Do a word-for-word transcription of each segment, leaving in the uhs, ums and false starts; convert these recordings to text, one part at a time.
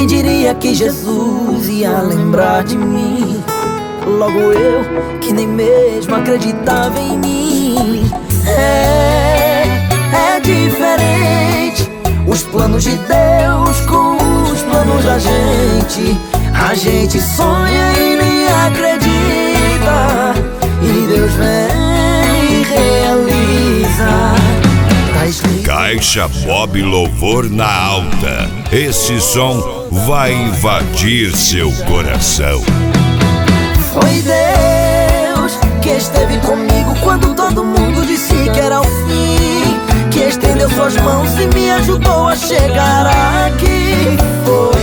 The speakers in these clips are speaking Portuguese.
Quem diria que Jesus ia lembrar de mim? Logo eu, que nem mesmo acreditava em mim. É, é diferente os planos de Deus com os planos da gente. A gente sonha e nem acredita, e Deus vem e realiza. Tá escrito. Caixa Bob Louvor na alta. Esse som vai invadir seu coração. Foi Deus que esteve comigo quando todo mundo disse que era o fim, que estendeu suas mãos e me ajudou a chegar aqui. Foi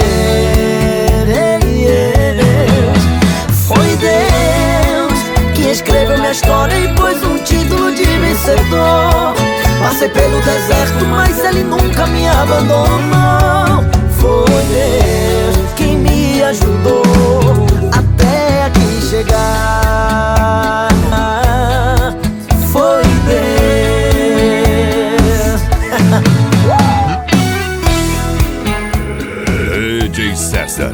Deus, foi Deus que escreveu minha história e pôs um título de vencedor. Passei pelo deserto, mas Ele nunca me abandonou. Foi Deus quem me ajudou até aqui chegar. Foi Deus. D J César.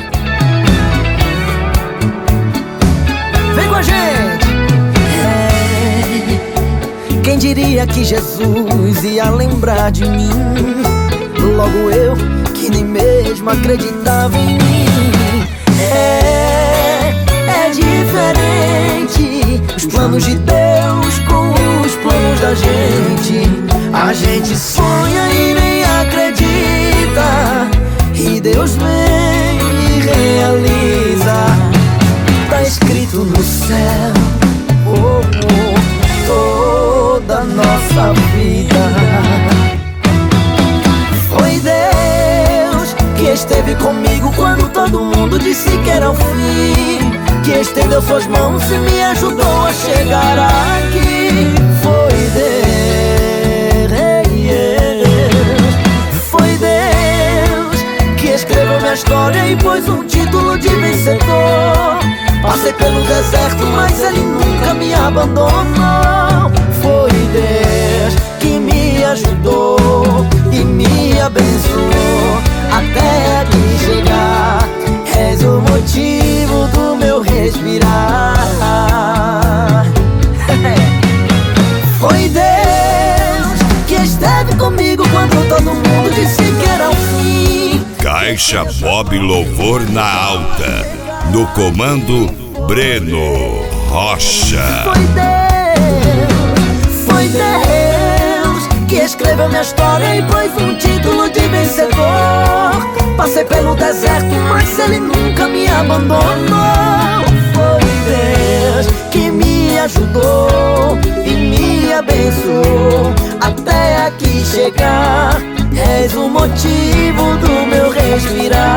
Vem com a gente. É, quem diria que Jesus ia lembrar de mim? Logo eu, que nem mesmo acreditava em mim. É, é diferente os planos de Deus com os planos da gente. A gente sonha e nem acredita, e Deus vem e realiza. Tá escrito no céu, oh, oh, toda a nossa vida. Foi Deus que esteve comigo quando todo mundo disse que era o fim, que estendeu suas mãos e me ajudou a chegar aqui. Foi Deus, foi Deus que escreveu minha história e pôs um título de vencedor. Passei pelo deserto, mas Ele nunca me abandonou. Foi Deus que me ajudou e me abençoou até aqui chegar. És o motivo do meu respirar. Foi Deus que esteve comigo quando todo mundo disse que era o fim. Caixa Bob Louvor na alta. No comando, Breno Rocha. Foi Deus, foi Deus que escreveu minha história e pôs um título de vencedor. Passei pelo deserto, mas Ele nunca me abandonou. Foi Deus que me ajudou e me abençoou até aqui chegar. És o motivo do meu respirar.